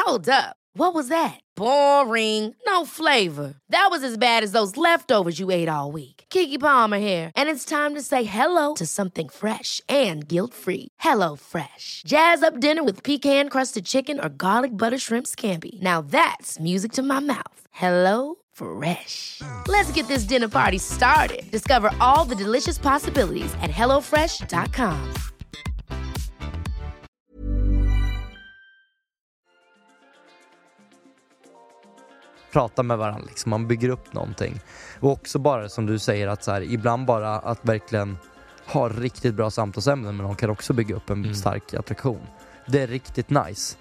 Hold up. What was that? Boring. No flavor. That was as bad as those leftovers you ate all week. Keke Palmer here, and it's time to say hello to something fresh and guilt-free. Hello Fresh. Jazz up dinner with pecan-crusted chicken or garlic butter shrimp scampi. Now that's music to my mouth. Hello Fresh. Let's get this dinner party started. Discover all the delicious possibilities at hellofresh.com. Prata med varandra liksom, man bygger upp någonting. Och också bara som du säger att så här, ibland bara att verkligen ha riktigt bra samtalsämnen, men de kan också bygga upp en stark attraktion. Det är riktigt nice.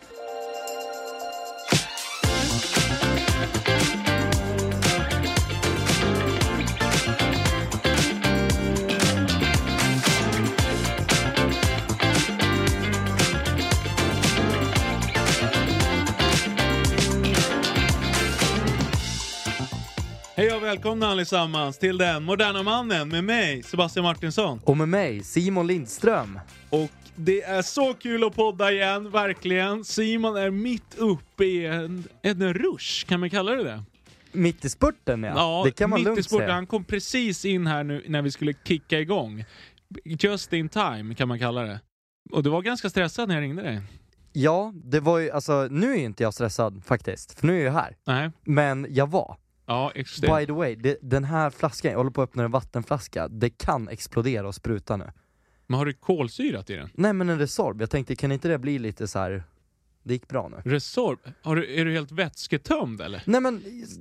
Hej och välkomna allesammans till den moderna mannen med mig, Sebastian Martinsson. Och med mig, Simon Lindström. Och det är så kul att podda igen, verkligen. Simon är mitt uppe i en rush, kan man kalla det? Mitt i spurten, ja. Det kan man mitt lugnt i spurten. säga. Han kom precis in här nu när vi skulle kicka igång. Just in time, kan man kalla det. Och du var ganska stressad när jag ringde dig. Ja, det var ju, alltså, nu är inte jag stressad faktiskt, för nu är jag här. Nej. Men jag var. Ja, exakt. By the way, den här flaskan, jag håller på att öppna en vattenflaska. Det kan explodera och spruta nu. Men har du kolsyrat i den? Nej, men en Resorb. Jag tänkte, kan inte det bli lite så här? Det gick bra nu. Resorb? Är du helt vätsketömd eller? Nej, men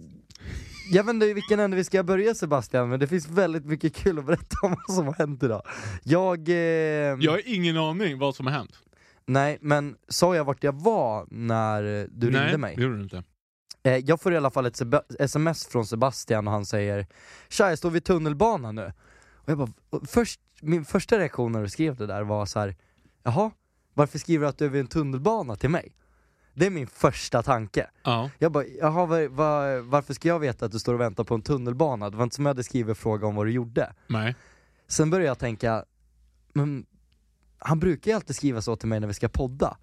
jag vet inte i vilken ände vi ska börja, Sebastian, men det finns väldigt mycket kul att berätta om vad som har hänt idag. Jag har ingen aning vad som har hänt. Nej, men sa jag vart jag var när du ringde mig? Nej, det gjorde du inte. Jag får i alla fall ett sms från Sebastian och han säger: "Tja, jag står vid tunnelbanan nu." Och jag bara, min första reaktion när du skrev det där var så här: "Jaha, varför skriver du att du är vid en tunnelbana till mig?" Det är min första tanke. Ja. Jag bara, jaha, varför ska jag veta att du står och väntar på en tunnelbana? Det var inte som jag hade skrivit fråga om vad du gjorde. Nej. Sen började jag tänka, men han brukar ju alltid skriva så till mig när vi ska podda.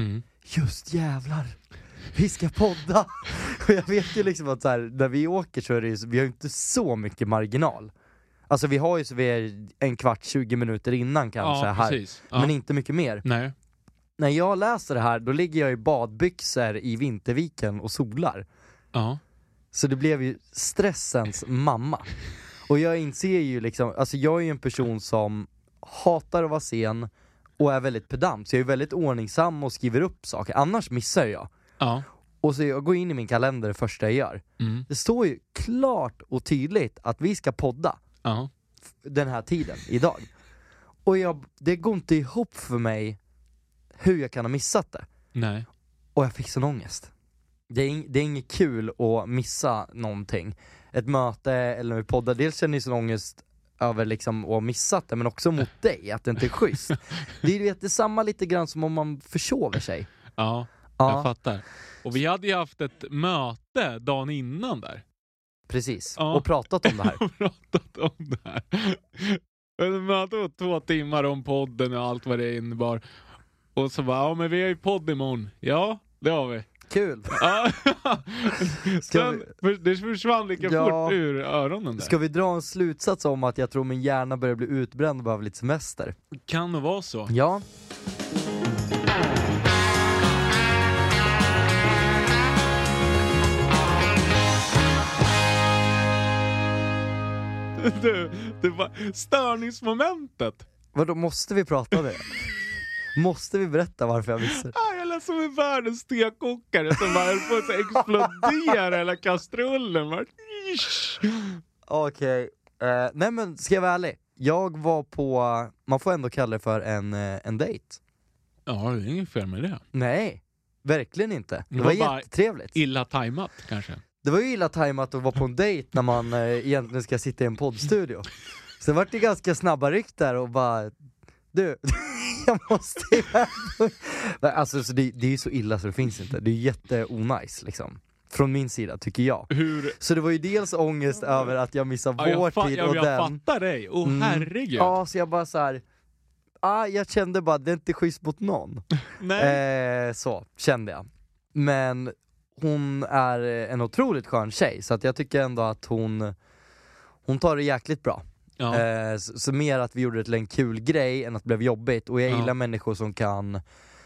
Just jävlar, vi ska podda. Och jag vet ju liksom att så här, när vi åker så är det ju, vi har ju inte så mycket marginal. Alltså vi har ju så vi är en kvart, 20 minuter innan kanske här. Precis. Ja. Men inte mycket mer. Nej. När jag läser det här, då ligger jag i badbyxor i Vinterviken och solar. Ja. Så det blev ju stressens mamma. Och jag inser ju liksom, alltså jag är ju en person som hatar att vara sen och är väldigt pedant. Så jag är väldigt ordningsam och skriver upp saker. Annars missar jag. Ja. Och så jag går in i min kalender det första jag gör. Det står ju klart och tydligt att vi ska podda den här tiden idag. Och det går inte ihop för mig hur jag kan ha missat det. Nej. Och jag fick sån ångest. Det är inget kul att missa någonting. Ett möte eller en podda. Dels känner jag sån ångest över liksom att ha missat det, men också mot dig, att det inte är schysst. Det är samma lite grann som om man försover sig. Ja, jag fattar. Och vi hade ju haft ett möte dagen innan där. Precis, och pratat om det här. Ett möte var 2 timmar om podden och allt vad det innebar. Och så bara, men vi har ju podd imorgon. Ja, det har vi. Kul. Sen, det försvann lika fort ur öronen där. Ska vi dra en slutsats om att jag tror min hjärna börjar bli utbränd och behöver lite semester? Kan det vara så? Ja. Det var störningsmomentet. Vadå, måste vi prata om det? Måste vi berätta varför jag missar? Jag lät som en världens stekokare som bara höll på att explodera hela kastrullen. Okej. Nej, men ska jag vara ärlig? Jag var på, man får ändå kalla det för en dejt. Ja, det är inget fel med det. Nej, verkligen inte. Det var var jättetrevligt. Illa tajmat kanske. Det var ju illa tajmat att vara på en dejt när man egentligen ska sitta i en poddstudio. Så det var det ganska snabba ryck där och bara, du, jag måste alltså så det är ju så illa så det finns inte. Det är jätteonice liksom. Från min sida tycker jag. Så det var ju dels ångest över att jag missar vår tid och jag fattar dig. Herregud. Ja, så jag bara så här. Jag kände bara det är inte schysst mot någon. Nej. Så kände jag. Men hon är en otroligt skön tjej, så att jag tycker ändå att hon tar det jäkligt bra. Ja. Så mer att vi gjorde det till en kul grej än att det blev jobbigt. Och jag gillar människor som kan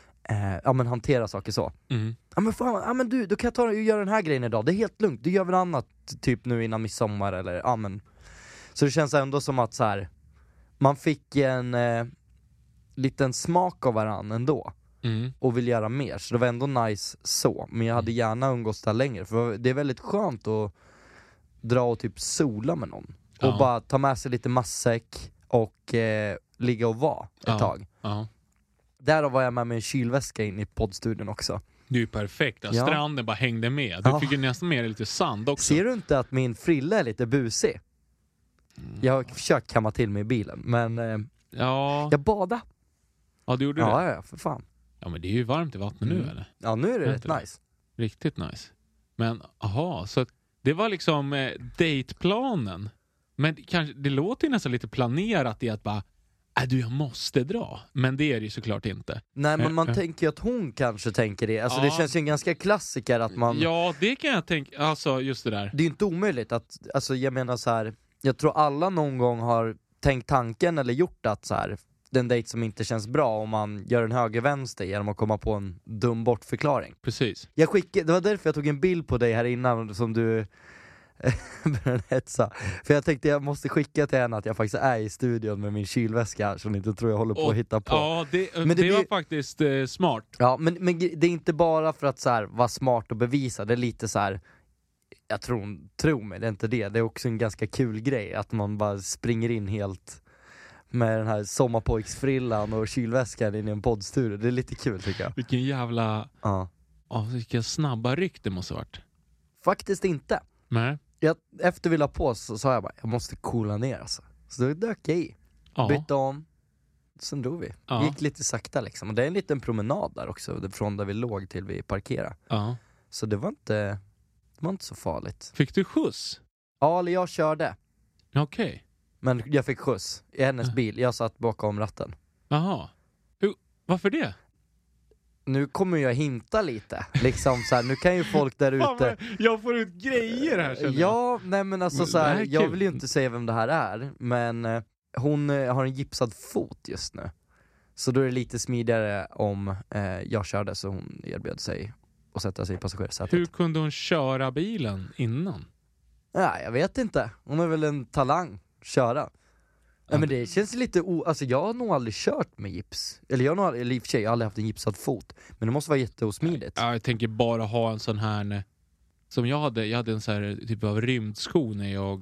hantera saker så. Ja men fan, du kan ta och göra den här grejen idag. Det är helt lugnt, du gör väl annat typ nu innan midsommar eller Så det känns ändå som att så här, man fick en liten smak av varann ändå. Och vill göra mer, så det var ändå nice så. Men jag hade gärna umgås där längre, för det är väldigt skönt att dra och typ sola med någon. Och bara ta med sig lite matsäck och ligga och vara ett tag. Därav var jag med en kylväska in i poddstudion också. Det är ju perfekt, stranden bara hängde med. Du fick ju nästan med lite sand också. Ser du inte att min frilla är lite busig? Jag har försökt kamma till mig i bilen, men jag badade. Ja, du gjorde det? Ja, för fan. Ja, men det är ju varmt i vattnet nu, eller? Ja, nu är det rätt nice. Riktigt nice. Men, så det var liksom dateplanen. Men kanske, det låter ju nästan lite planerat i att bara, jag måste dra. Men det är det ju såklart inte. Nej, men man tänker ju att hon kanske tänker det. Alltså det känns ju en ganska klassiker att man... Ja, det kan jag tänka. Alltså, just det där. Det är ju inte omöjligt att, alltså jag menar så här, jag tror alla någon gång har tänkt tanken eller gjort att så här, den dejt som inte känns bra om man gör en höger-vänster genom att komma på en dum bortförklaring. Precis. Det var därför jag tog en bild på dig här innan som du började hetsa. För jag tänkte jag måste skicka till henne att jag faktiskt är i studion med min kylväska, så ni inte tror jag håller på att hitta på. Ja, det var faktiskt smart. Ja, men det är inte bara för att så här, vara smart och bevisa, det är lite så här. Jag tror mig, det är inte det. Det är också en ganska kul grej att man bara springer in helt med den här sommarpojksfrillan och kylväskan in i en poddstudio. Det är lite kul tycker jag. Vilken jävla... vilka snabba ryck det måste ha varit. Faktiskt inte. Nej. Efter vi la på så sa jag bara, jag måste coola ner alltså. Så då dök jag i. Bytte om. Sen drog vi. Gick lite sakta liksom. Och det är en liten promenad där också. Från där vi låg till vi parkerade. Så det var inte så farligt. Fick du skjuts? Ja, eller jag körde. Okej. Men jag fick skjuts i hennes bil. Jag satt bakom ratten. Jaha. Varför det? Nu kommer jag hinta lite. Liksom så här, nu kan ju folk där ute... Jag får ut grejer här, känner jag. Ja, nej men alltså så här, jag vill ju inte säga vem det här är. Men hon har en gipsad fot just nu. Så då är det lite smidigare om jag körde, så hon erbjöd sig att sätta sig i passagerarsätet. Hur kunde hon köra bilen innan? Nej, jag vet inte. Hon är väl en talang. Köra. Nej, men det känns lite alltså jag har nog aldrig kört med gips. Eller jag har i och för sig aldrig haft en gipsad fot. Men det måste vara jätteosmidigt. Ja, jag tänker bara ha en sån här som jag hade en sån här typ av rymdsko när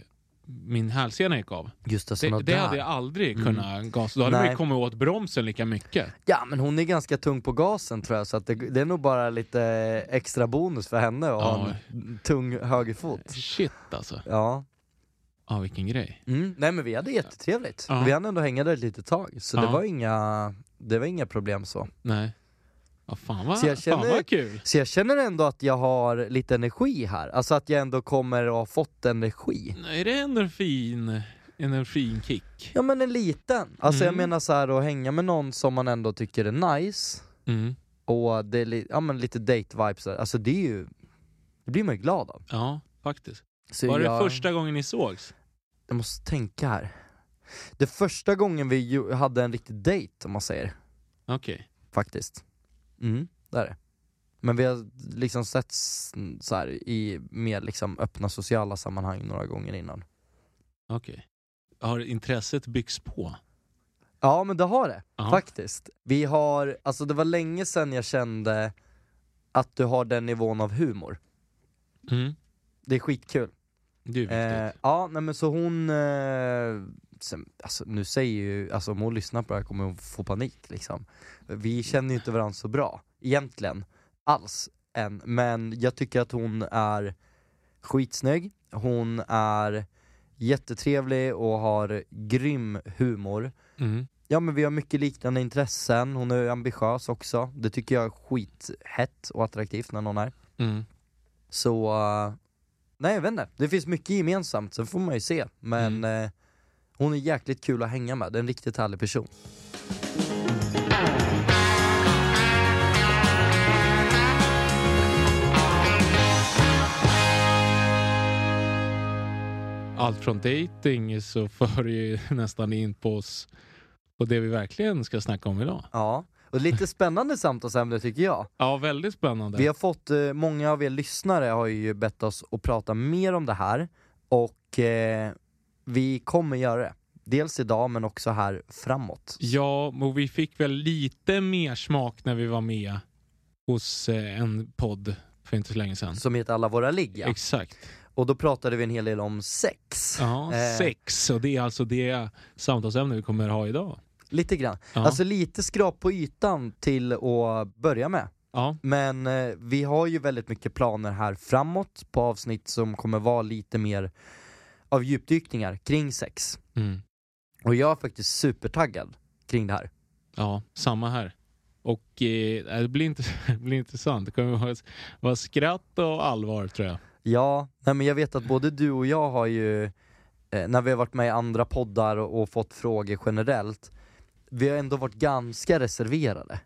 min hälsena gick av. Just det hade jag aldrig kunnat gasa. Då hade man ju kommit åt bromsen lika mycket. Ja, men hon är ganska tung på gasen tror jag. Så att det är nog bara lite extra bonus för henne att ha en tung högerfot. Shit alltså. Ja. Ja, vilken grej. Nej, men vi hade jättetrevligt. Vi hade ändå hänga där ett litet tag. Så det var inga problem så. Nej. Ja, fan vad kul. Så jag känner ändå att jag har lite energi här. Alltså att jag ändå kommer att ha fått energi. Nej, det är ändå en fin kick. Ja, men en liten. Alltså jag menar så här, att hänga med någon som man ändå tycker är nice. Och det är lite date-vibes. Alltså det blir man ju glad av. Ja, faktiskt. Så var det första gången ni sågs? Jag måste tänka här. Det första gången vi hade en riktig date, om man säger. Okej. Faktiskt. Det är det. Men vi har liksom sett så här i mer liksom öppna sociala sammanhang några gånger innan. Okej. Har intresset byggts på? Ja, men det har det. Faktiskt. Vi har, alltså det var länge sedan jag kände att du har den nivån av humor. Det är skitkul. Det är viktigt. Ja, nej, men så hon alltså, nu säger ju, alltså om hon lyssnar på det här kommer hon få panik liksom. Vi känner ju inte varandra så bra egentligen alls än, men jag tycker att hon är skitsnygg. Hon är jättetrevlig och har grym humor. Ja, men vi har mycket liknande intressen. Hon är ambitiös också. Det tycker jag är skithett och attraktivt när någon är. Så nej, jag vet inte. Det finns mycket gemensamt, så får man ju se. Men hon är jäkligt kul att hänga med. Det är en riktigt härlig person. allt från dating så för ju nästan in på oss på det vi verkligen ska snacka om idag. Ja, och lite spännande samtalsämne tycker jag. Ja, väldigt spännande. Vi har fått, många av er lyssnare har ju bett oss att prata mer om det här. Och vi kommer göra det. Dels idag men också här framåt. Ja, och vi fick väl lite mer smak när vi var med hos en podd för inte så länge sedan. Som heter Alla våra ligg. Exakt. Och då pratade vi en hel del om sex. Ja, sex. Och det är alltså det samtalsämne vi kommer ha idag. Lite grann. Ja. Alltså lite skrap på ytan till att börja med. Ja. Men vi har ju väldigt mycket planer här framåt på avsnitt som kommer vara lite mer av djupdykningar kring sex. Mm. Och jag är faktiskt supertaggad kring det här. Ja, samma här. Och det blir intressant. Det kommer vara skratt och allvar, tror jag. Ja, nej men jag vet att både du och jag har ju, när vi har varit med i andra poddar och fått frågor generellt, vi har ändå varit ganska reserverade.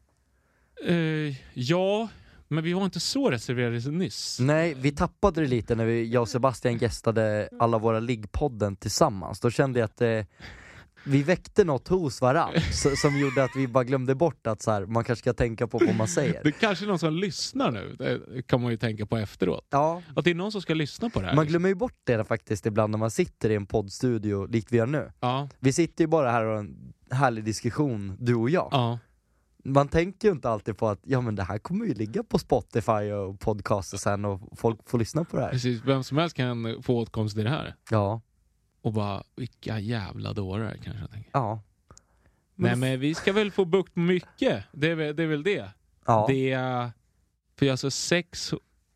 Ja, men vi var inte så reserverade nyss. Nej, vi tappade det lite när jag och Sebastian gästade Alla våra liggpodden tillsammans. Då kände jag att vi väckte något hos varann som gjorde att vi bara glömde bort att så här, man kanske ska tänka på vad man säger. Det är kanske någon som lyssnar nu. Det kan man ju tänka på efteråt. Ja. Att det är någon som ska lyssna på det här. Man glömmer ju bort det faktiskt ibland när man sitter i en poddstudio likt vi gör nu. Ja. Vi sitter ju bara här och har en härlig diskussion, du och jag. Ja. Man tänker ju inte alltid på att ja men det här kommer ju ligga på Spotify och podcaster sen och folk får lyssna på det här. Precis, vem som helst kan få åtkomst till det här. Ja. Och bara, vilka jävla dårar kanske jag tänker. Ja. Nej, men vi ska väl få bukt med mycket. Det är väl det. Ja. Det är, för alltså sex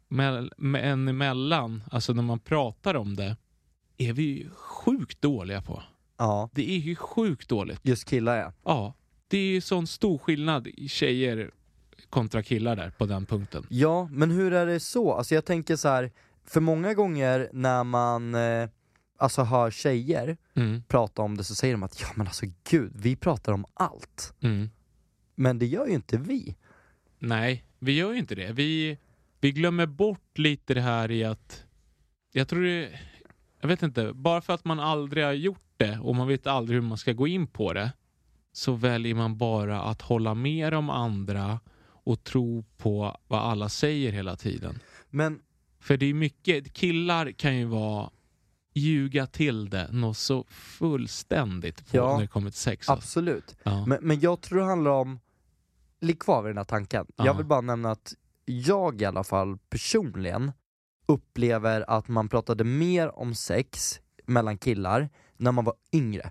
en emellan, alltså när man pratar om det, är vi ju sjukt dåliga på. Ja. Det är ju sjukt dåligt. Just killar, ja. Ja, det är ju sån stor skillnad i tjejer kontra killar där på den punkten. Ja, men hur är det så? Alltså jag tänker så här, för många gånger när man alltså hör tjejer prata om det så säger de att ja men alltså gud, vi pratar om allt. Men det gör ju inte vi. Nej, vi gör ju inte det. Vi glömmer bort lite det här i att, jag tror det, jag vet inte, bara för att man aldrig har gjort det och man vet aldrig hur man ska gå in på det, så väljer man bara att hålla med om andra och tro på vad alla säger hela tiden. Men för det är mycket, killar kan ju vara ljuga till det något så fullständigt på när det kommer till sex. Absolut. Ja. Men jag tror det handlar om, ligg kvar vid den här tanken. Ja. Jag vill bara nämna att jag i alla fall personligen upplever att man pratade mer om sex mellan killar när man var yngre.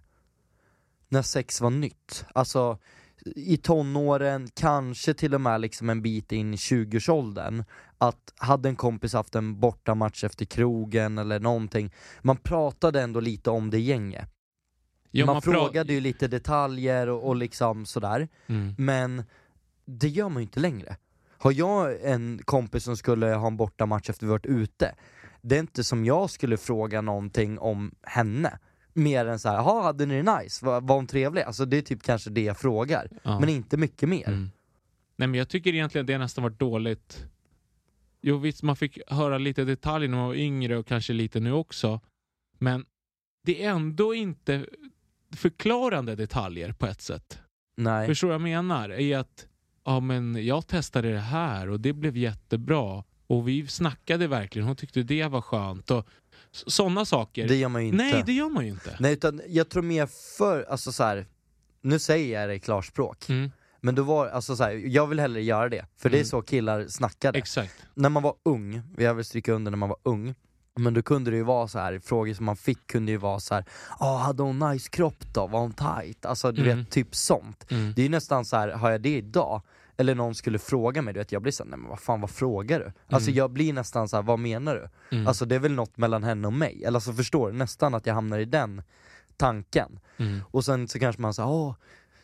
När sex var nytt. Alltså i tonåren, kanske till och med liksom en bit in i 20-årsåldern, att hade en kompis haft en bortamatch efter krogen eller någonting, man pratade ändå lite om det gänget. Ja, man frågade ju lite detaljer och liksom sådär. Men det gör man ju inte längre. Har jag en kompis som skulle ha en bortamatch efter vi varit ute, det är inte som jag skulle fråga någonting om henne. Mer än så här, jaha, hade ni det nice? Var hon trevlig? Alltså det är typ kanske det jag frågar. Ja. Men inte mycket mer. Nej, men jag tycker egentligen det nästan varit dåligt. Jo visst, man fick höra lite detaljer när man var yngre och kanske lite nu också. Men det är ändå inte förklarande detaljer på ett sätt. Nej. Förstår vad jag menar? Är att ja, men jag testade det här och det blev jättebra. Och vi snackade verkligen, hon tyckte det var skönt. Och sådana saker. Det gör man ju inte. Nej, det gör man ju inte. Nej, utan jag tror mer för, alltså så här, nu säger jag det i klarspråk. Men då var, alltså så här, jag vill hellre göra det. För det är så killar snackade. Exakt. När man var ung, jag vill stryka under när man var ung, men då kunde det ju vara så här, frågor som man fick kunde ju vara så här: hade hon nice kropp då? Var hon tight? Alltså du vet, typ sånt. Det är ju nästan så här, har jag det idag? Eller någon skulle fråga mig, du vet, jag blir så här, nej men vad fan, vad frågar du? Alltså jag blir nästan så här, vad menar du? Alltså det är väl något mellan henne och mig. Eller så förstår du nästan att jag hamnar i den tanken. Och sen så kanske man säger,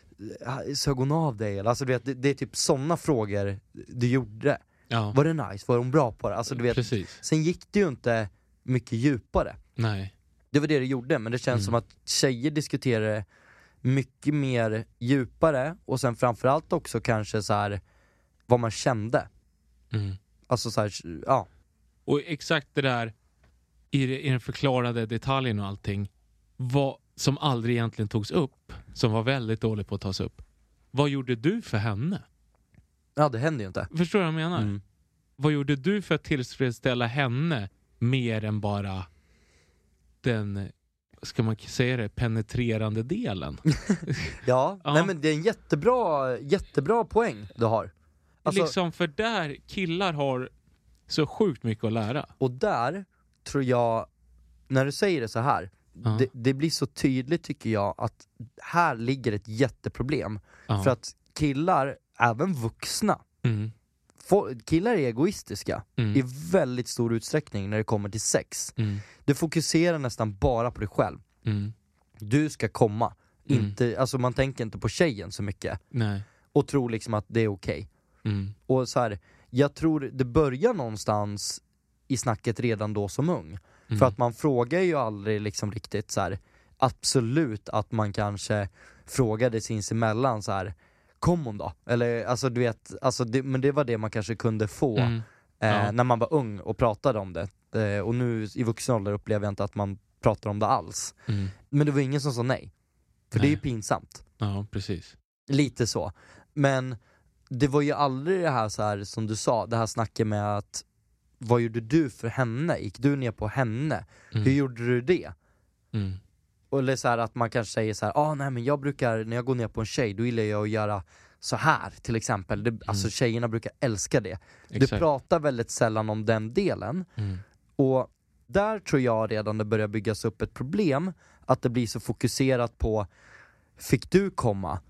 sög hon av dig? Eller, alltså du vet, det är typ sådana frågor du gjorde. Ja. Var det nice? Var hon bra på det? Alltså du vet, sen gick det ju inte mycket djupare. Nej. Det var det gjorde, men det känns som att tjejer diskuterar mycket mer djupare. Och sen framförallt också kanske så här, vad man kände. Alltså så här, ja. Och exakt det där, i den förklarade detaljen och allting som aldrig egentligen togs upp, som var väldigt dålig på att tas upp. Vad gjorde du för henne? Ja, det händer ju inte. Förstår du vad jag menar? Vad gjorde du för att tillfredsställa henne mer än bara den, ska man säga det, penetrerande delen? Ja, nej men det är en jättebra poäng du har. Alltså, liksom för där killar har så sjukt mycket att lära. Och där tror jag, när du säger det så här, det blir så tydligt tycker jag att här ligger ett jätteproblem. För att killar, även vuxna, killar är egoistiska i väldigt stor utsträckning när det kommer till sex. Du fokuserar nästan bara på dig själv. Du ska komma. Inte, alltså man tänker inte på tjejen så mycket. Nej. Och tror liksom att det är okej. Och så här, jag tror det börjar någonstans i snacket redan då som ung. För att man frågar ju aldrig liksom riktigt så här, absolut att man kanske frågade sinsemellan så här, kom hon då? Eller alltså du vet, alltså men det var det man kanske kunde få när man var ung och pratade om det. Och nu i vuxen ålder upplever jag inte att man pratar om det alls. Men det var ingen som sa nej. För det är ju pinsamt. Ja, precis. Lite så. Men det var ju aldrig det här så här som du sa, det här snacket med att vad gjorde du för henne? Gick du ner på henne? Hur gjorde du det? Eller så här att man kanske säger så här, nej men jag brukar, när jag går ner på en tjej, då gillar jag att göra så här till exempel. Alltså tjejerna brukar älska det. Exakt. Du pratar väldigt sällan om den delen. Och där tror jag redan det börjar byggas upp ett problem, att det blir så fokuserat på, fick du komma?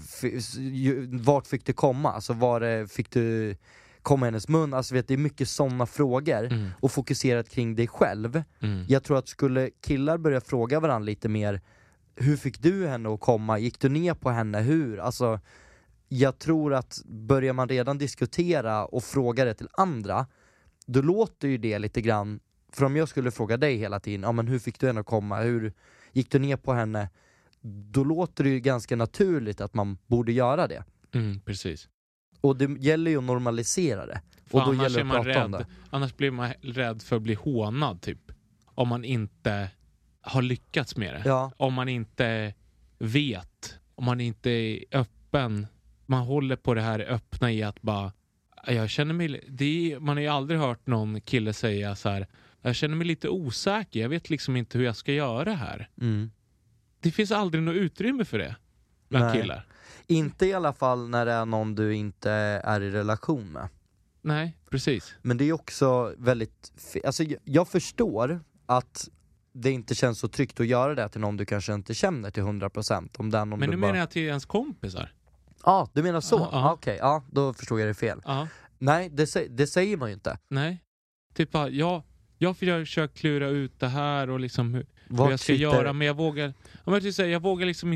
Vart fick du komma? Alltså fick du komma i hennes mun? Alltså vet, det är mycket sådana frågor och fokuserat kring dig själv. Jag tror att skulle killar börja fråga varandra lite mer, hur fick du henne att komma? Gick du ner på henne? Hur? Alltså jag tror att börjar man redan diskutera och fråga det till andra, då låter ju det lite grann, för om jag skulle fråga dig hela tiden, men hur fick du henne att komma? Hur gick du ner på henne? Då låter det ju ganska naturligt att man borde göra det. Precis. Och det gäller ju att normalisera det. Och då gäller det att prata om det. Annars blir man rädd för att bli hånad typ. Om man inte har lyckats med det. Ja. Om man inte vet. Om man inte är öppen. Man håller på det här öppna i att bara, jag känner mig, man har ju aldrig hört någon kille säga så här, jag känner mig lite osäker. Jag vet liksom inte hur jag ska göra här. Det finns aldrig något utrymme för det bland killar. Inte i alla fall när det är någon du inte är i relation med. Nej, precis. Men det är också väldigt, alltså jag förstår att det inte känns så tryggt att göra det till någon du kanske inte känner till 100%. Om det är någon. Men nu menar jag till ens kompisar. Ja, du menar så? Okej, då förstår jag det fel. Nej, det säger man ju inte. Nej, typ jag försöker klura ut det här och liksom hur jag ska göra, men jag vågar liksom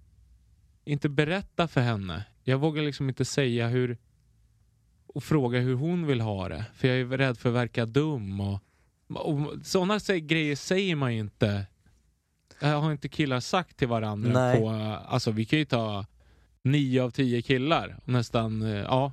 inte berätta för henne. Jag vågar liksom inte säga och fråga hur hon vill ha det, för jag är rädd för att verka dum och sådana grejer säger man ju inte. Jag har inte killar sagt till varandra. Alltså vi kan ju ta 9 av 10 killar och nästan,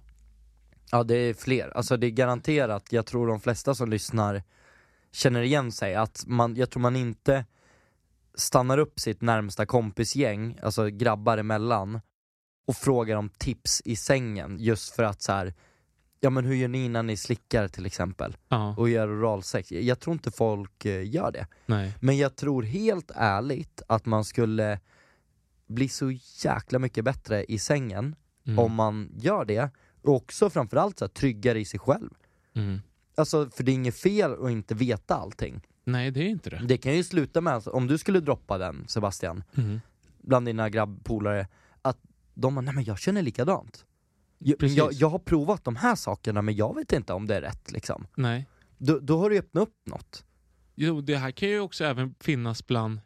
Ja, det är fler. Alltså det är garanterat, jag tror de flesta som lyssnar känner igen sig, att jag tror man inte stannar upp sitt närmsta kompisgäng, alltså grabbar emellan, och frågar om tips i sängen, just för att så här, men hur gör ni när ni slickar till exempel? Och gör oralsex? Jag tror inte folk gör det. Nej. Men jag tror helt ärligt att man skulle bli så jäkla mycket bättre i sängen om man gör det, och också framförallt så här, tryggare i sig själv. Alltså, för det är inget fel att inte veta allting. Nej, det är inte det. Det kan ju sluta med, alltså, om du skulle droppa den, Sebastian, bland dina grabbpolare, att de bara, nej men jag känner likadant. Jag har provat de här sakerna, men jag vet inte om det är rätt liksom. Nej. Då har du öppnat upp något. Jo, det här kan ju också även finnas bland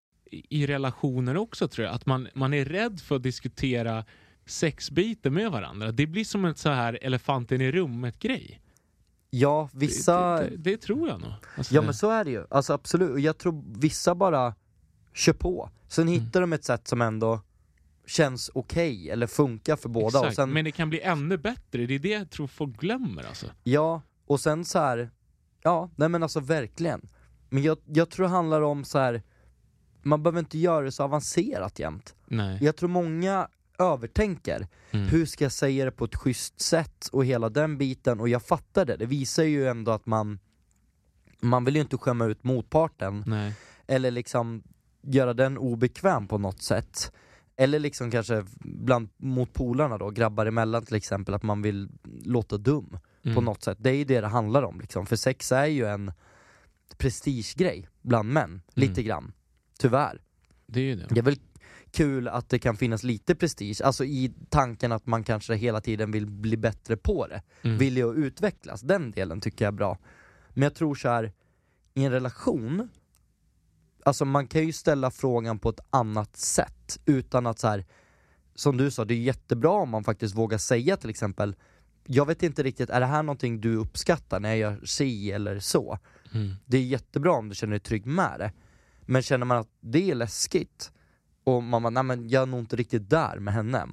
i relationer också, tror jag. Att man är rädd för att diskutera sexbiten med varandra. Det blir som en så här elefanten i rummet grej. Ja, vissa... Det tror jag nog. Alltså, ja, men så är det ju. Alltså absolut. Jag tror vissa bara kör på. Sen hittar de ett sätt som ändå känns okej, eller funkar för båda. Exakt. Och sen... Men det kan bli ännu bättre. Det är det jag tror folk glömmer alltså. Ja, och sen så här... Ja, nej men alltså verkligen. Men jag tror det handlar om så här. Man behöver inte göra det så avancerat jämt. Nej. Jag tror många övertänker. Hur ska jag säga det på ett schysst sätt och hela den biten, och jag fattar det. Det visar ju ändå att man vill ju inte skämma ut motparten. Nej. Eller liksom göra den obekväm på något sätt. Eller liksom kanske mot polarna då, grabbar emellan till exempel, att man vill låta dum på något sätt. Det är ju det handlar om liksom. För sex är ju en prestigegrej bland män, lite grann. Tyvärr. Det är ju det. Det är väl kul att det kan finnas lite prestige, alltså i tanken att man kanske hela tiden vill bli bättre på det. Vill ju utvecklas, den delen tycker jag är bra. Men jag tror så här, i en relation, alltså man kan ju ställa frågan på ett annat sätt utan att så här, som du sa, det är jättebra om man faktiskt vågar säga till exempel, jag vet inte riktigt, är det här någonting du uppskattar när jag gör si eller så? Det är jättebra om du känner dig trygg med det. Men känner man att det är läskigt och man bara, nej men jag är nog inte riktigt där med henne,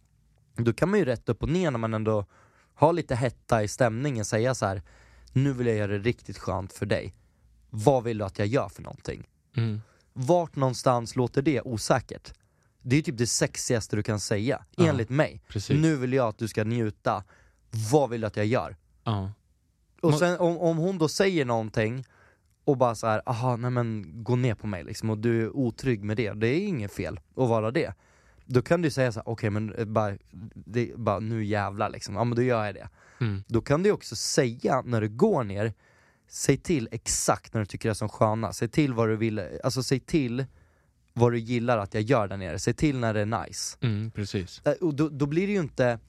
då kan man ju rätt upp och ner när man ändå har lite hetta i stämningen säga så här: nu vill jag göra det riktigt skönt för dig. Vad vill du att jag gör för någonting? Vart någonstans låter det osäkert? Det är typ det sexigaste du kan säga, enligt mig. Precis. Nu vill jag att du ska njuta. Vad vill du att jag gör? Ja. Och sen om hon då säger någonting och bara så här, aha, nej men gå ner på mig liksom, och du är otrygg med det. Det är inget fel att vara det. Då kan du säga så här, okej, men bara nu jävlar liksom. Ja, men då gör jag det. Då kan du också säga när du går ner, säg till exakt när du tycker det är som sköna. Säg till vad du vill, alltså säg till vad du gillar att jag gör där nere. Säg till när det är nice. Precis. Och då blir det ju inte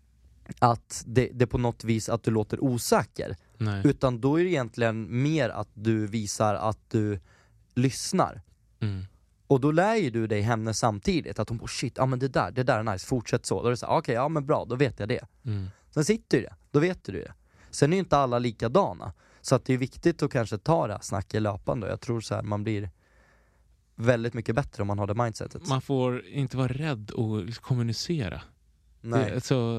att det på något vis att du låter osäker. Nej. Utan då är det egentligen mer att du visar att du lyssnar. Och då lär ju du dig henne samtidigt att hon bara, shit, ja men det där är nice, fortsätt så. Då är det så här, okej, ja men bra, då vet jag det. Sen sitter ju det, då vet du det. Sen är ju inte alla likadana. Så att det är viktigt att kanske ta det här snacket löpande. Jag tror så här, man blir väldigt mycket bättre om man har det mindsetet. Man får inte vara rädd att kommunicera. Nej.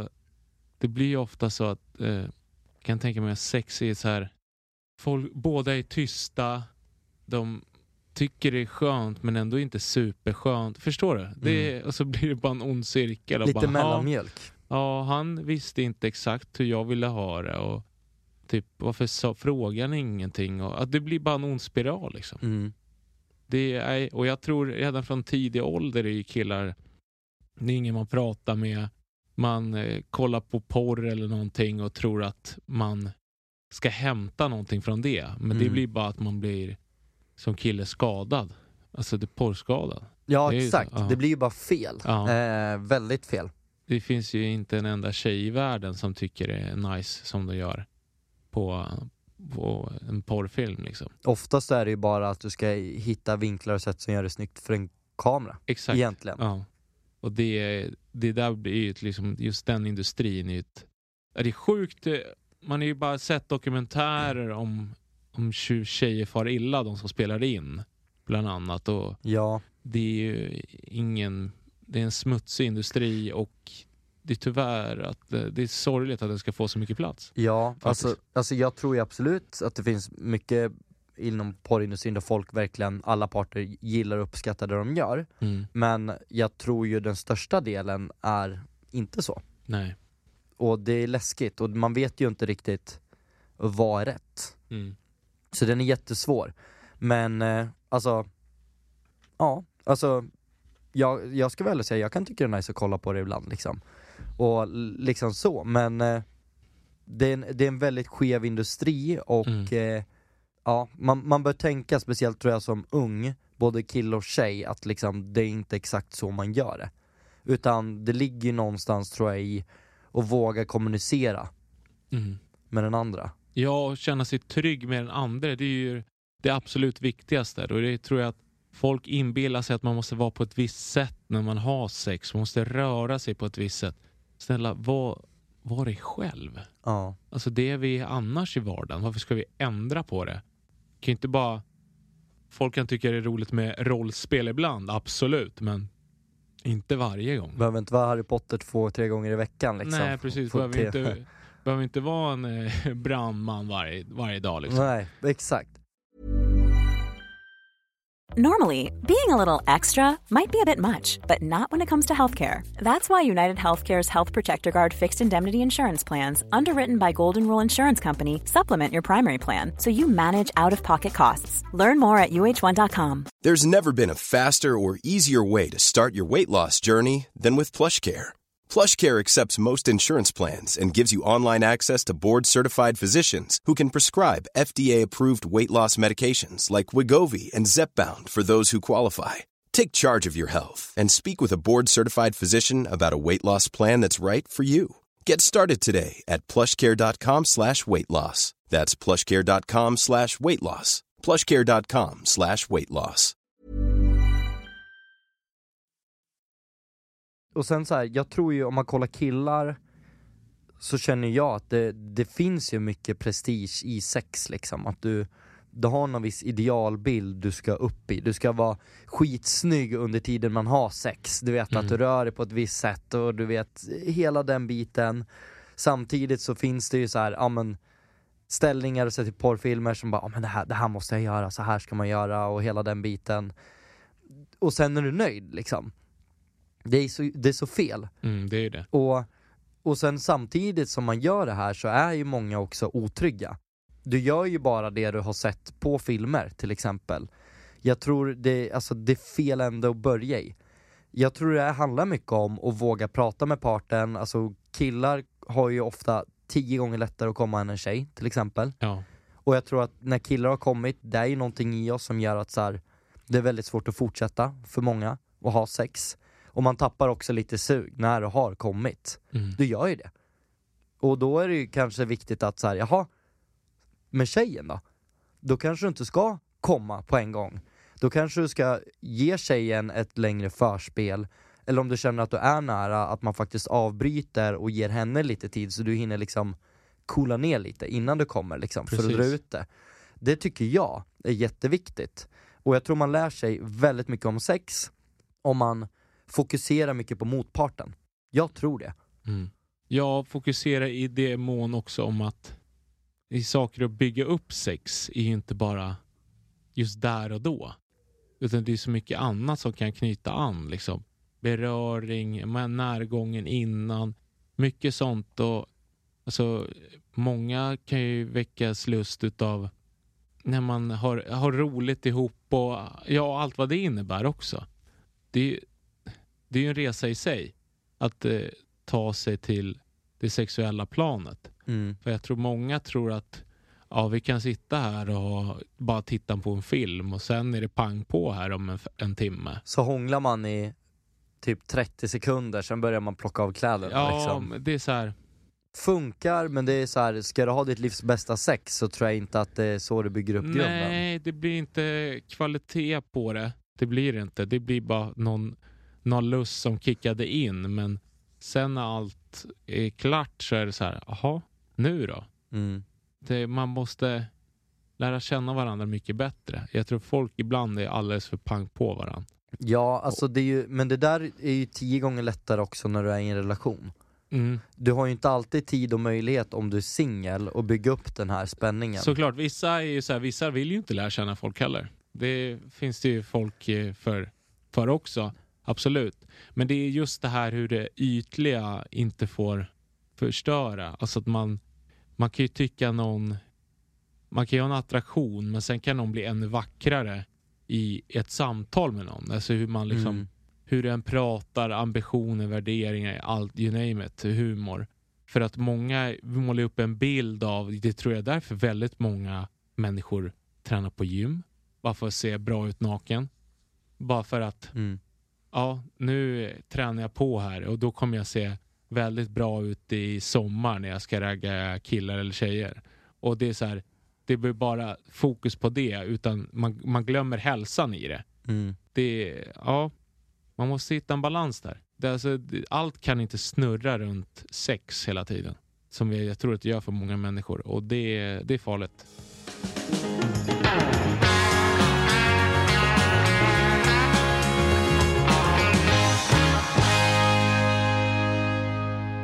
Det blir ju ofta så att jag kan tänka mig att sex är så här, båda är tysta, de tycker det är skönt men ändå inte superskönt. Förstår du? Och så blir det bara en ond cirkel. Och lite bara, mellanmjölk. Ja, han visste inte exakt hur jag ville ha det. Och typ, varför frågar ni ingenting? Och att det blir bara en ond spiral liksom. Och jag tror redan från tidig ålder är killar, det är ingen man pratar med. Man kollar på porr eller någonting och tror att man ska hämta någonting från det. Men det blir bara att man blir som kille skadad. Alltså det är porrskadad. Ja, det exakt. Så, ja. Det blir ju bara fel. Ja. Väldigt fel. Det finns ju inte en enda tjej i världen som tycker det är nice som de gör på en porrfilm liksom. Oftast är det ju bara att du ska hitta vinklar och sätt som gör det snyggt för en kamera. Exakt. Egentligen. Ja. Och det där blir ju liksom, just den industrin är det är sjukt. Man har ju bara sett dokumentärer om tjejer far illa, de som spelar in bland annat, och ja. Det är ju det är en smutsig industri, och det är tyvärr att det är sorgligt att den ska få så mycket plats. Ja, alltså jag tror ju absolut att det finns mycket inom porrindustrin där folk verkligen, alla parter gillar och uppskattar det de gör. Men jag tror ju den största delen är inte så. Nej. Och det är läskigt, och man vet ju inte riktigt vad är rätt. Så den är jättesvår. Men jag ska väl säga, jag kan tycka det är nice att kolla på det ibland liksom. Och liksom så, men det är en väldigt skev industri, och man bör tänka, speciellt tror jag som ung, både kille och tjej, att liksom det är inte exakt så man gör det. Utan det ligger någonstans, tror jag, i att våga kommunicera med den andra. Ja, och känna sig trygg med den andra, det är ju det absolut viktigaste. Och det tror jag att folk inbillar sig, att man måste vara på ett visst sätt när man har sex. Man måste röra sig på ett visst sätt. Snälla, var dig själv. Ja. Alltså det är vi annars i vardagen. Varför ska vi ändra på det? Kan inte bara... Folk kan tycka det är roligt med rollspel ibland, absolut. Men inte varje gång. Behöver inte vara Harry Potter 2-3 gånger i veckan liksom. Nej, precis. Behöver inte vara en brandman varje dag liksom. Nej, exakt. Normally, being a little extra might be a bit much, but not when it comes to healthcare. That's why United Healthcare's Health Protector Guard fixed indemnity insurance plans, underwritten by Golden Rule Insurance Company, supplement your primary plan so you manage out-of-pocket costs. Learn more at uh1.com. There's never been a faster or easier way to start your weight loss journey than with PlushCare. PlushCare accepts most insurance plans and gives you online access to board-certified physicians who can prescribe FDA-approved weight loss medications like Wegovy and Zepbound for those who qualify. Take charge of your health and speak with a board-certified physician about a weight loss plan that's right for you. Get started today at plushcare.com/weightloss. That's plushcare.com/weightloss. plushcare.com/weightloss. Och sen så här, jag tror ju om man kollar killar så känner jag att det finns ju mycket prestige i sex liksom. Att du har någon viss idealbild du ska upp i. Du ska vara skitsnygg under tiden man har sex. Du vet att du rör dig på ett visst sätt och du vet hela den biten. Samtidigt så finns det ju så här, ja men ställningar och så till porrfilmer som bara, ja men det här måste jag göra, så här ska man göra och hela den biten. Och sen är du nöjd liksom. Det är så fel. Det är det. Och sen samtidigt som man gör det här så är ju många också otrygga. Du gör ju bara det du har sett på filmer till exempel. Jag tror det är fel ända att börja i. Jag tror det handlar mycket om att våga prata med parten. Alltså killar har ju ofta 10 gånger lättare att komma än en tjej till exempel. Ja. Och jag tror att när killar har kommit, det är ju någonting i oss som gör att så här, det är väldigt svårt att fortsätta för många och ha sex. Och man tappar också lite sug när det har kommit. Du gör ju det. Och då är det ju kanske viktigt att så här, jaha, med tjejen då kanske du inte ska komma på en gång. Då kanske du ska ge tjejen ett längre förspel. Eller om du känner att du är nära, att man faktiskt avbryter och ger henne lite tid så du hinner liksom coola ner lite innan du kommer liksom, för att dra ut det. Det tycker jag är jätteviktigt. Och jag tror man lär sig väldigt mycket om sex om man fokuserar mycket på motparten. Jag tror det. Jag fokuserar i det mån också om att i saker att bygga upp sex är inte bara just där och då. Utan det är så mycket annat som kan knyta an. Liksom. Beröring, närgången innan. Mycket sånt. Och, alltså, många kan ju väckas lust utav när man har roligt ihop och ja, allt vad det innebär också. Det är ju en resa i sig att ta sig till det sexuella planet. För jag tror många tror att vi kan sitta här och bara titta på en film och sen är det pang på här om en timme. Så hånglar man i typ 30 sekunder, sen börjar man plocka av kläderna. Ja, liksom. det är så här. Funkar, men det är så här, ska du ha ditt livs bästa sex så tror jag inte att det är så du bygger upp grunden. Nej, det blir inte kvalitet på det. Det blir det inte. Det blir bara någon lust som kickade in, men sen när allt är klart så är det så här, jaha, nu då? Man måste lära känna varandra mycket bättre. Jag tror folk ibland är alldeles för pang på varandra. Ja, alltså det är ju, men det där är ju 10 gånger lättare också när du är i en relation. Du har ju inte alltid tid och möjlighet om du är singel och bygga upp den här spänningen. Såklart, vissa är ju så här, vissa vill ju inte lära känna folk heller. Det finns det ju folk för också. Absolut. Men det är just det här hur det ytliga inte får förstöra. Alltså att man kan ju tycka man kan ju ha en attraktion, men sen kan någon bli ännu vackrare i ett samtal med någon. Alltså hur man liksom, hur den pratar, ambitioner, värderingar, allt, you name it, humor. För att många målar upp en bild av, det tror jag därför väldigt många människor tränar på gym. Bara för att se bra ut naken. Bara för att ja, nu tränar jag på här och då kommer jag se väldigt bra ut i sommar när jag ska ragga killar eller tjejer. Och det är så här, det blir bara fokus på det, utan man glömmer hälsan i det. Ja, man måste hitta en balans där. Allt kan inte snurra runt sex hela tiden, som jag tror att det gör för många människor, och det är farligt.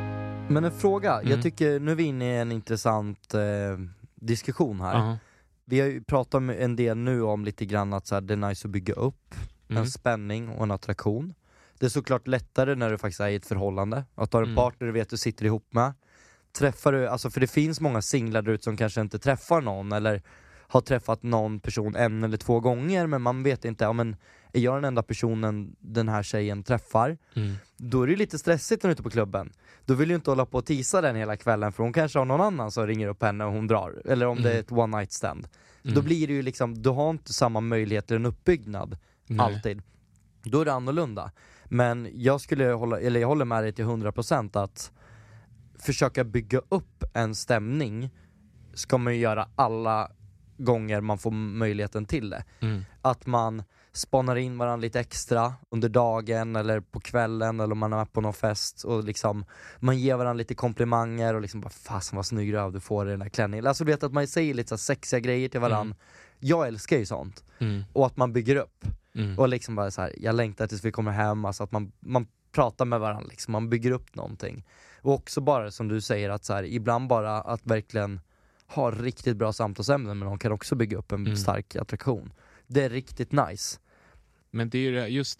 Men en fråga, jag tycker nu är vi inne i en intressant diskussion här. vi har ju pratat en del nu om lite grann att så här, det är nice att bygga upp en spänning och en attraktion. Det är såklart lättare när du faktiskt är i ett förhållande. Att du har en partner du vet du sitter ihop med. Träffar du, alltså för det finns många singlar där ute som kanske inte träffar någon eller har träffat någon person 1 eller 2 gånger, men man vet inte, ja men är jag den enda personen den här tjejen träffar? Då är det lite stressigt när du är ute på klubben. Då vill ju inte hålla på och tisa den hela kvällen, för hon kanske har någon annan som ringer upp henne och hon drar. Eller om det är ett one night stand. Då blir det ju liksom, du har inte samma möjlighet till en uppbyggnad. Alltid. Då är det annorlunda. Men jag håller med dig till 100% att försöka bygga upp en stämning ska man ju göra alla gånger man får möjligheten till det. Att man spanar in varandra lite extra under dagen eller på kvällen eller om man är på någon fest och liksom man ger varandra lite komplimanger och liksom bara fasen vad snygg du får i den här klänningen. Alltså vet att man säger lite så sexiga grejer till varandra. Jag älskar ju sånt. Och att man bygger upp. Och liksom bara så här, jag längtar tills vi kommer hem, alltså att man pratar med varandra liksom, man bygger upp någonting. Och också bara som du säger att så här, ibland bara att verkligen ha riktigt bra samtalsämnen, men de kan också bygga upp en stark attraktion. Det är riktigt nice. Men det är ju just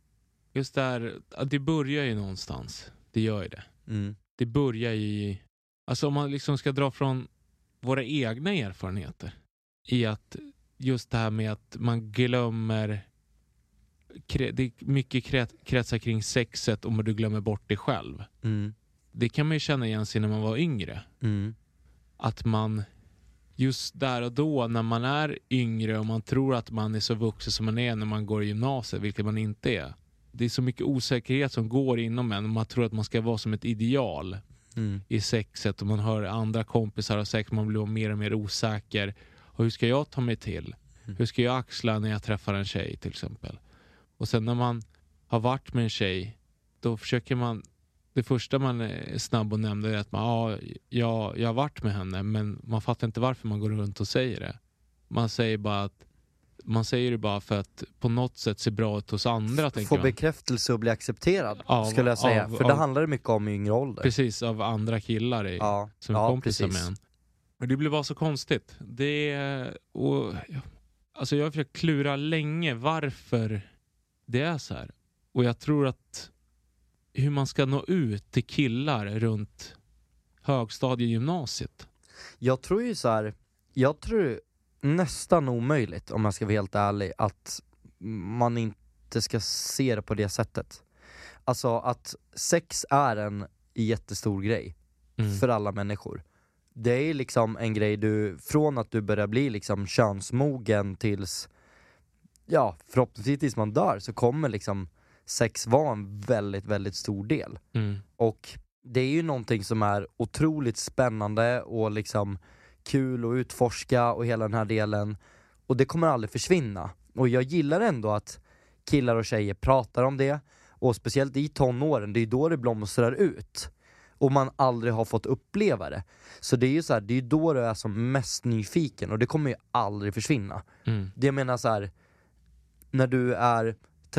där att det börjar ju någonstans. Det gör ju det. Det börjar i, alltså om man liksom ska dra från våra egna erfarenheter i att just det här med att man glömmer, det är mycket kretsar kring sexet om du glömmer bort dig själv. Det kan man ju känna igen sig när man var yngre. Att man just där och då när man är yngre och man tror att man är så vuxen som man är när man går i gymnasiet, vilket man inte är. Det är så mycket osäkerhet som går inom en och man tror att man ska vara som ett ideal i sexet, och man hör andra kompisar ha sex, man blir mer och mer osäker. Och hur ska jag ta mig till? Hur ska jag axla när jag träffar en tjej till exempel? Och sen när man har varit med en tjej, då försöker man, det första man är snabb och nämner är att jag har varit med henne, men man fattar inte varför man går runt och säger det. Man säger det bara för att på något sätt se bra ut hos andra. Få bekräftelse och bli accepterad, skulle jag säga. För det handlar mycket om i yngre ålder. Precis, av andra killar som är kompisar med en. Och det blir bara så konstigt. Alltså jag har försökt klura länge varför det är så här. Och jag tror att hur man ska nå ut till killar runt högstadiegymnasiet. Jag tror ju så här, nästan omöjligt, om man ska vara helt ärlig, att man inte ska se det på det sättet. Alltså att sex är en jättestor grej för alla människor. Det är liksom en grej från att du börjar bli liksom könsmogen tills, ja, förhoppningsvis tills man dör, så kommer liksom sex vara en väldigt, väldigt stor del. Och det är ju någonting som är otroligt spännande och liksom kul att utforska och hela den här delen. Och det kommer aldrig försvinna. Och jag gillar ändå att killar och tjejer pratar om det. Och speciellt i tonåren, det är då det blomstrar ut. Och man aldrig har fått uppleva det. Så det är ju så här, det är ju då du är som mest nyfiken. Och det kommer ju aldrig försvinna. Det jag menar så här, när du är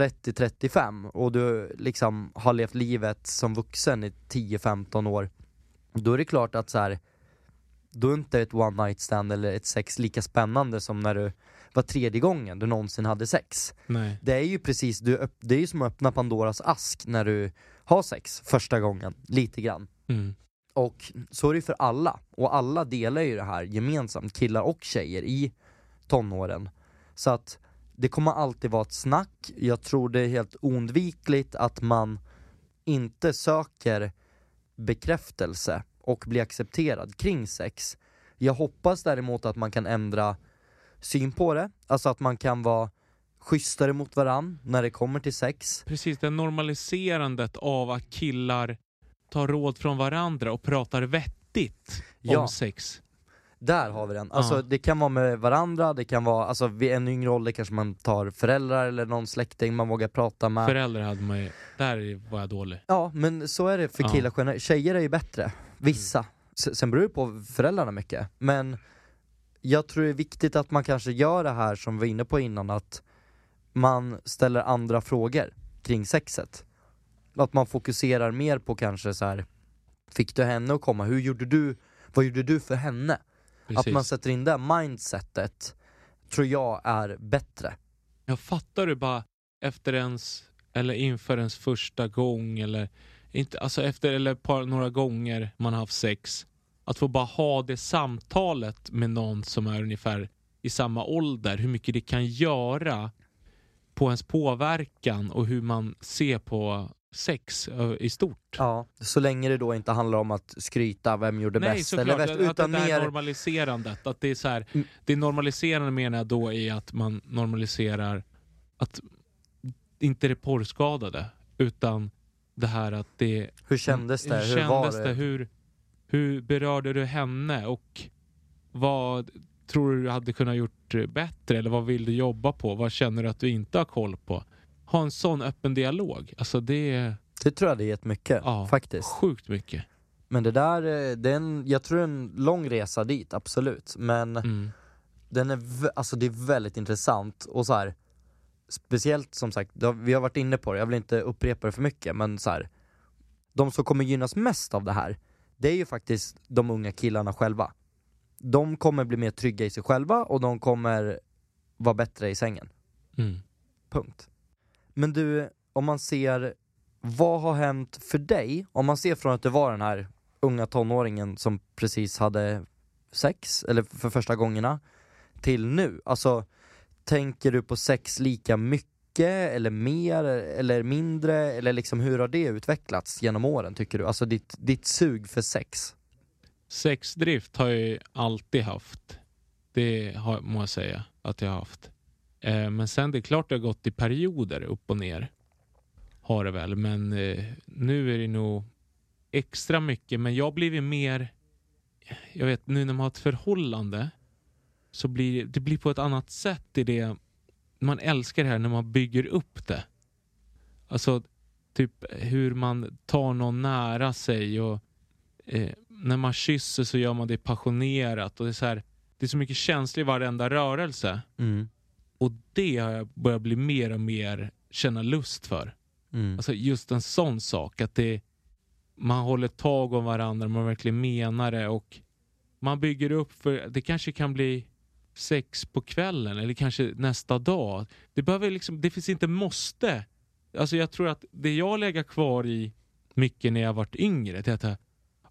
30-35 och du liksom har levt livet som vuxen i 10-15 år, då är det klart att så här, då är inte ett one night stand eller ett sex lika spännande som när du var 3:e gången du någonsin hade sex. Nej. Det är ju precis, det är ju som att öppna Pandoras ask när du har sex första gången, lite grann. Och så är det för alla. Och alla delar ju det här gemensamt, killar och tjejer i tonåren. Så att det kommer alltid vara ett snack. Jag tror det är helt oundvikligt att man inte söker bekräftelse och blir accepterad kring sex. Jag hoppas däremot att man kan ändra syn på det. Alltså att man kan vara schysstare mot varann när det kommer till sex. Precis, det normaliserandet av att killar tar råd från varandra och pratar vettigt om sex. Där har vi den. Alltså det kan vara med varandra, det kan vara, alltså vid en yngre ålder kanske man tar föräldrar eller någon släkting man vågar prata med. Föräldrar hade man ju, där var jag dålig. Ja, men så är det för killar. Tjejer är ju bättre, vissa. Sen beror det på föräldrarna mycket. Men jag tror det är viktigt att man kanske gör det här som vi var inne på innan, att man ställer andra frågor kring sexet. Att man fokuserar mer på kanske så här: fick du henne att komma? Vad gjorde du för henne? Precis. Att man sätter in det mindsetet tror jag är bättre. Jag fattar du bara eller inför ens första gång eller inte, alltså efter eller några gånger man har haft sex, att få bara ha det samtalet med någon som är ungefär i samma ålder, hur mycket det kan göra på ens påverkan och hur man ser på sex i stort. Ja, så länge det då inte handlar om att skryta vem gjorde bäst eller värst, utan det mer normaliserandet, att det är så här, det normaliserande menar jag då är att man normaliserar att inte det porrskadade, utan det här att det... Hur kändes det? Hur var det? Hur berörde du henne och vad tror du hade kunnat gjort bättre, eller vad vill du jobba på? Vad känner du att du inte har koll på? Ha en sån öppen dialog. Alltså det tror jag det är jättemycket, faktiskt. Sjukt mycket. Men det där, jag tror det är en lång resa dit, absolut. Men den är, alltså det är väldigt intressant. Och så här, speciellt som sagt, vi har varit inne på det, jag vill inte upprepa det för mycket, men så här, de som kommer gynnas mest av det här, det är ju faktiskt de unga killarna själva. De kommer bli mer trygga i sig själva och de kommer vara bättre i sängen. Punkt. Men du, om man ser, vad har hänt för dig? Om man ser från att det var den här unga tonåringen som precis hade sex, eller för första gångerna, till nu. Alltså, tänker du på sex lika mycket eller mer eller mindre? Eller liksom, hur har det utvecklats genom åren, tycker du? Alltså ditt sug för sex. Sexdrift har jag ju alltid haft. Det må jag säga att jag har haft. Men sen det är klart det har gått i perioder upp och ner. Har det väl. Men nu är det nog extra mycket. Men jag har blivit mer... Jag vet, nu när man har ett förhållande så blir det blir på ett annat sätt i det. Man älskar det här när man bygger upp det. Alltså typ hur man tar någon nära sig och när man kysser så gör man det passionerat och det är så här, det är så mycket känsla i varenda rörelse. Och det har jag börjat bli mer och mer känna lust för. Alltså just en sån sak att man håller tag om varandra, man verkligen menar det och man bygger upp för det kanske kan bli sex på kvällen eller kanske nästa dag. Det behöver liksom, det finns inte måste. Alltså jag tror att det jag lägger kvar i mycket när jag varit yngre, det är att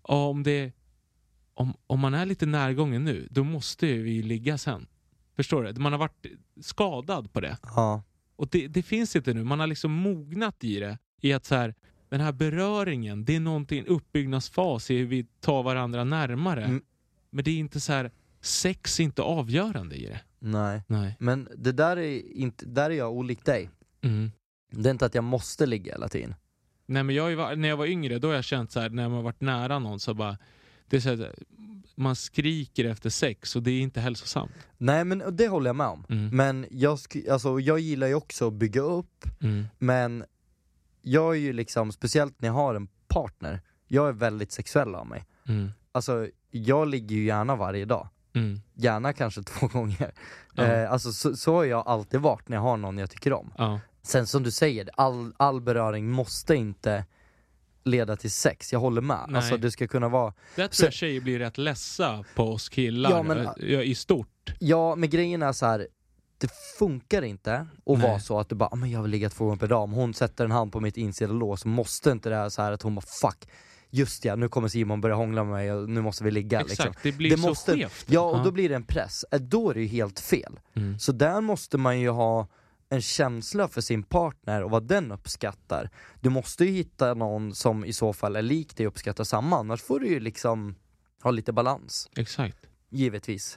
om man är lite närgången nu, då måste vi ligga sen. Förstår du? Man har varit skadad på det. Ja. Och det finns inte nu. Man har liksom mognat i det. I att så här, den här beröringen, det är någonting, en uppbyggnadsfas i hur vi tar varandra närmare. Men det är inte så här, sex är inte avgörande i det. Nej. Men det där är jag olik dig. Det är inte att jag måste ligga hela tiden. Nej, men när jag var yngre, då har jag känt så här, när man har varit nära någon så bara, det är så här, man skriker efter sex och det är inte hälsosamt. Nej, men det håller jag med om. Men jag gillar ju också att bygga upp. Men jag är ju liksom, speciellt när jag har en partner, jag är väldigt sexuell av mig. Alltså, jag ligger ju gärna varje dag. Gärna kanske 2 gånger. Alltså så har jag alltid varit när jag har någon jag tycker om. Sen som du säger, all beröring måste inte leda till sex. Jag håller med. Nej. Alltså det ska kunna vara... Det tror jag tjejer blir rätt ledsa på oss killar i stort. Ja, men grejen är så här, det funkar inte att vara så att du bara, men jag vill ligga 2 gånger per dag. Om hon sätter en hand på mitt insida lås så måste inte det här så här att hon bara, fuck, just ja, nu kommer Simon börja hångla med mig och nu måste vi ligga. Exakt, liksom. det blir så skevt. Ja, och då blir det en press. Då är det ju helt fel. Så där måste man ju ha en känsla för sin partner och vad den uppskattar. Du måste ju hitta någon som i så fall är lik dig och uppskattar samma. Annars får du ju liksom ha lite balans. Exakt. Givetvis.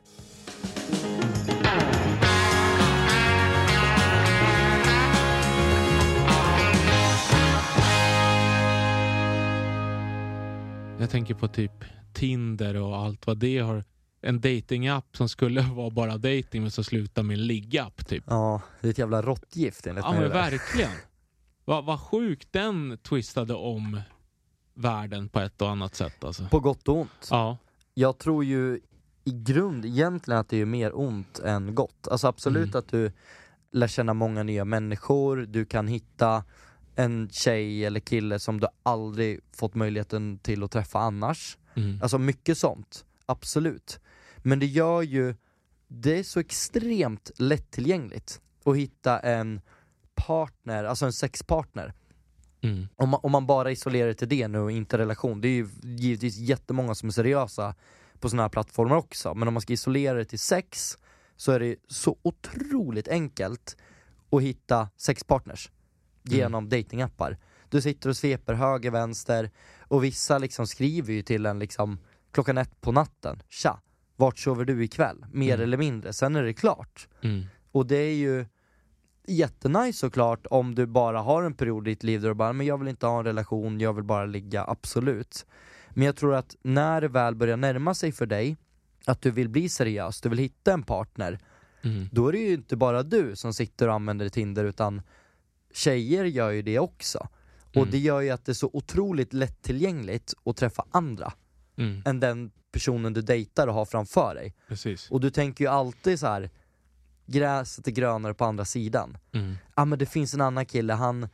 Jag tänker på typ Tinder och allt vad det har. En datingapp som skulle vara bara dating men så slutar med en liggapp typ. Ja, det är ett jävla råttgift enligt mig. Ja, men verkligen. Vad sjukt den twistade om världen på ett och annat sätt alltså. På gott och ont. Ja. Jag tror ju i grund egentligen att det är mer ont än gott. Alltså absolut att du lär känna många nya människor. Du kan hitta en tjej eller kille som du aldrig fått möjligheten till att träffa annars. Alltså mycket sånt. Absolut. Men det gör ju, det är så extremt lättillgängligt att hitta en partner, alltså en sexpartner. Om man bara isolerar det till det nu och inte relation. Det är ju givetvis jättemånga som är seriösa på såna här plattformar också. Men om man ska isolera det till sex, så är det så otroligt enkelt att hitta sexpartners genom datingappar. Du sitter och sveper höger, vänster, och vissa liksom skriver ju till en liksom 1:00 på natten. Tja, vart sover du ikväll? Mer eller mindre, sen är det klart. Och det är ju jättenice såklart om du bara har en period i ditt liv där du bara, men jag vill inte ha en relation, jag vill bara ligga, absolut. Men jag tror att när det väl börjar närma sig för dig att du vill bli seriös, du vill hitta en partner, då är det ju inte bara du som sitter och använder Tinder, utan tjejer gör ju det också. Och det gör ju att det är så otroligt lättillgängligt att träffa andra än den personen du dejtar och har framför dig. Precis. Och du tänker ju alltid så här: gräset är grönare på andra sidan. Ja, men det finns en annan kille, han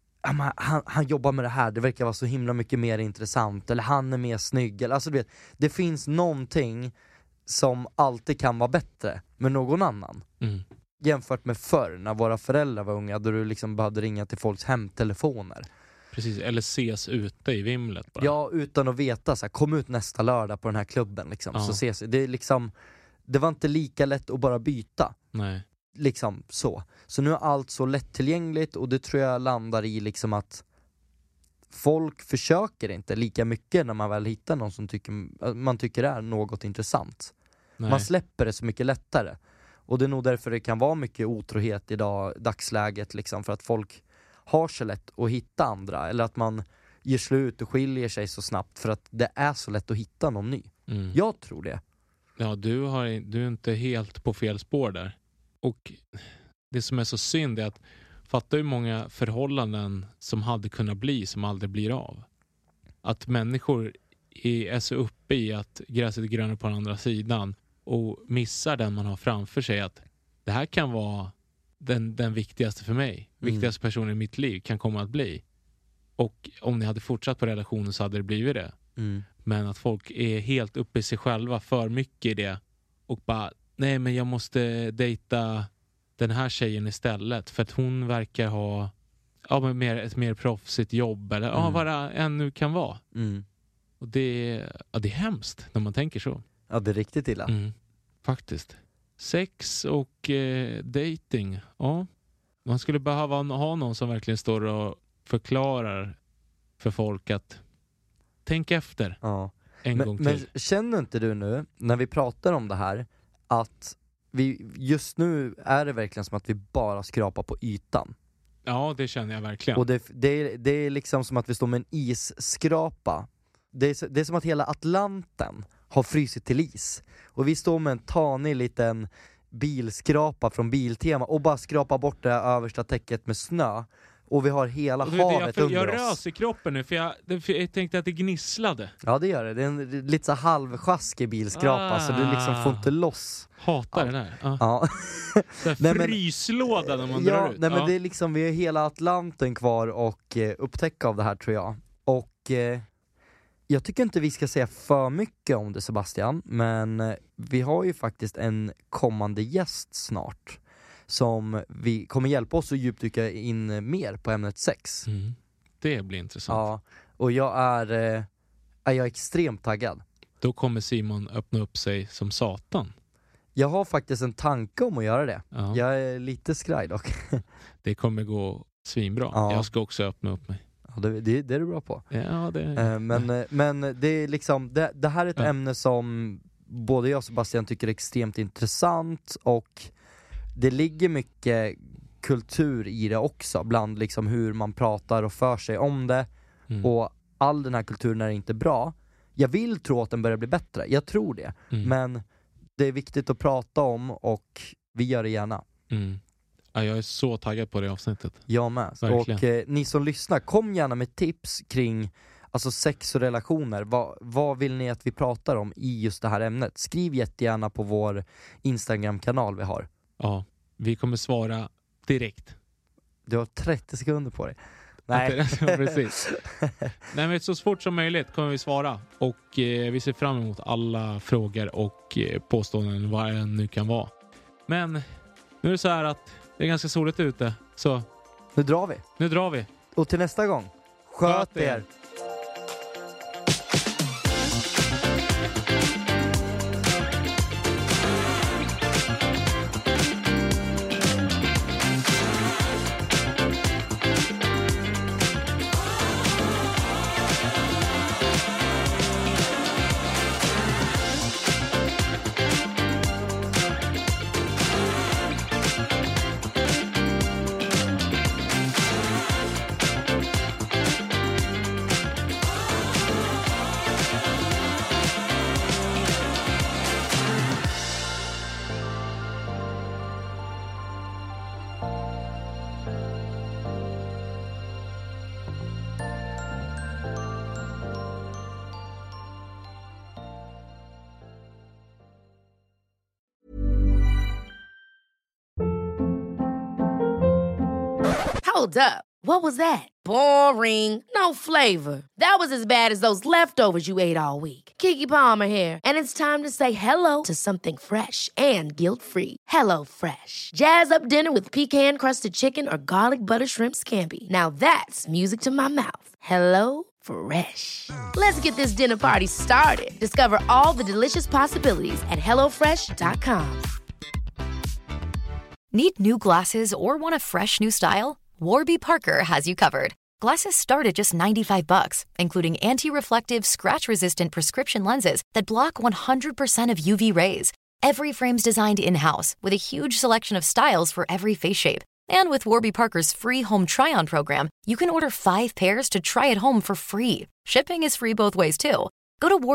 jobbar med det här, det verkar vara så himla mycket mer intressant, eller han är mer snygg, eller, alltså, du vet, det finns någonting som alltid kan vara bättre med någon annan. Jämfört med förr när våra föräldrar var unga, då du liksom behövde ringa till folks hemtelefoner. Precis, eller ses ute i vimlet bara. Ja, utan att veta så här, kom ut nästa lördag på den här klubben liksom, så ses det är liksom, det var inte lika lätt att bara byta. Nej. Liksom så. Så nu är allt så lättillgängligt, och det tror jag landar i liksom att folk försöker inte lika mycket när man väl hittar någon som man tycker är något intressant. Nej. Man släpper det så mycket lättare. Och det är nog därför det kan vara mycket otrohet dagsläget liksom, för att folk har så lätt att hitta andra, eller att man ger slut och skiljer sig så snabbt för att det är så lätt att hitta någon ny. Jag tror det. Ja, du är inte helt på fel spår där. Och det som är så synd är att fatta hur många förhållanden som hade kunnat bli som aldrig blir av. Att människor är så uppe i att gräset är grönare på den andra sidan och missar den man har framför sig, att det här kan vara den viktigaste för mig. Viktigaste personen i mitt liv kan komma att bli. Och om ni hade fortsatt på relationen så hade det blivit det. Men att folk är helt uppe i sig själva för mycket i det. Och bara, nej men jag måste dejta den här tjejen istället. För att hon verkar ha ett mer proffsigt jobb. Eller vad det ännu kan vara. Och det är hemskt när man tänker så. Ja, det är riktigt illa. Faktiskt. Sex och dating. Ja. Man skulle behöva ha någon som verkligen står och förklarar för folk att tänk efter en gång till. Men känner inte du nu, när vi pratar om det här, att just nu är det verkligen som att vi bara skrapar på ytan? Ja, det känner jag verkligen. Och det är liksom som att vi står med en isskrapa. Det är som att hela Atlanten har frysit till is. Och vi står med en tanig liten bilskrapa från Biltema och bara skrapar bort det översta täcket med snö. Och vi har hela havet under jag oss. Jag rös i kroppen nu för jag tänkte att det gnisslade. Ja, det gör det. Det är en lite så halvsjaskig bilskrapa, så du liksom får inte loss. Hatar det där. Ja. Fryslåda när man drar ut. Nej, men det är liksom, vi har hela Atlanten kvar och upptäcka av det här, tror jag. Och jag tycker inte vi ska säga för mycket om det, Sebastian, men vi har ju faktiskt en kommande gäst snart som vi kommer hjälpa oss att djupdyka in mer på ämnet sex. Det blir intressant. Ja, och jag är extremt taggad. Då kommer Simon öppna upp sig som satan. Jag har faktiskt en tanke om att göra det. Ja. Jag är lite skraj dock. Det kommer gå svinbra. Ja. Jag ska också öppna upp mig. Ja, det är du bra på. Ja, men det är liksom, det här är ett ämne som både jag och Sebastian tycker är extremt intressant, och det ligger mycket kultur i det också, bland liksom hur man pratar och för sig om det. Och all den här kulturen är inte bra. Jag vill tro att den börjar bli bättre, jag tror det. Men det är viktigt att prata om, och vi gör det gärna. Ja, jag är så taggad på det avsnittet. Jag med. Verkligen. Och ni som lyssnar, kom gärna med tips kring alltså sex och relationer. Vad vill ni att vi pratar om i just det här ämnet? Skriv jättegärna på vår Instagram-kanal vi har. Ja, vi kommer svara direkt. Du har 30 sekunder på dig. Nej. Precis. Nej, men så fort som möjligt kommer vi svara. Och vi ser fram emot alla frågor och påståenden, vad det nu kan vara. Men nu är det så här att det är ganska soligt ute. Så Nu drar vi. nu drar vi. Och till nästa gång, sköt er. Hold up. What was that? Boring. No flavor. That was as bad as those leftovers you ate all week. Keke Palmer here, and it's time to say hello to something fresh and guilt-free. Hello Fresh. Jazz up dinner with pecan-crusted chicken or garlic butter shrimp scampi. Now that's music to my mouth. Hello Fresh. Let's get this dinner party started. Discover all the delicious possibilities at hellofresh.com. Need new glasses or want a fresh new style? Warby Parker has you covered. Glasses start at just $95, including anti-reflective, scratch-resistant prescription lenses that block 100% of UV rays. Every frame's designed in-house with a huge selection of styles for every face shape. And with Warby Parker's free home try-on program, you can order 5 pairs to try at home for free. Shipping is free both ways, too. Go to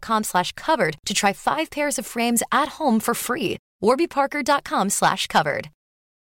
warbyparker.com/covered to try 5 pairs of frames at home for free. warbyparker.com/covered.